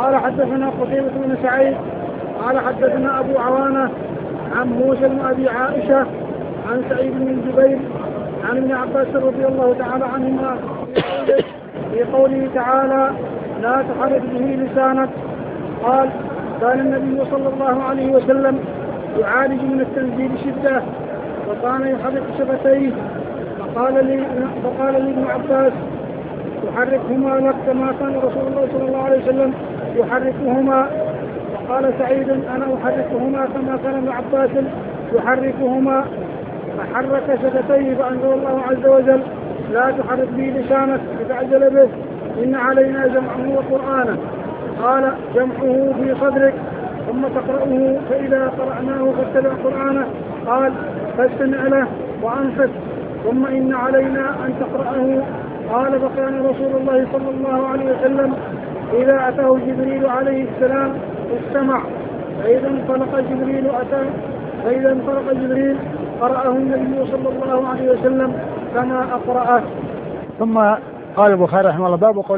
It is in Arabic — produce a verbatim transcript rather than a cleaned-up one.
قال حدثنا قتيبة بن سعيد قال حدثنا أبو عوانة عن موسى بن أبي عائشة عن سعيد بن جبير عن ابن عباس رضي الله تعالى عنهما في قوله تعالى لا تحرك به لسانك. قال كان النبي صلى الله عليه وسلم يعالج من التنزيل شدة وكان يحرك شفتيه. فقال لي فقال لي ابن عباس يحركهما لك كما كان رسول الله صلى الله عليه وسلم يحركهما. وقال سعيد أنا أحركهما كما كان ابن عباس يحركهما. فحرك شفتيه فأنزل الله عز وجل لا تحرك به لسانك لتعجل به إن علينا جمعه وقرآنه. قال جمعه في صدرك ثم تقرأه فإذا قرأناه فاتبع قرآنه. قال فاستمع له وأنصت ثم إن علينا أن تقرأه. قال فكان رسول الله صلى الله عليه وسلم إذا أتاه جبريل عليه السلام استمع فإذا انطلق جبريل أتاه فإذا انطلق جبريل قرأه النبي صلى الله عليه وسلم كما أقرأه. ثم قال البخاري رحمه الله باب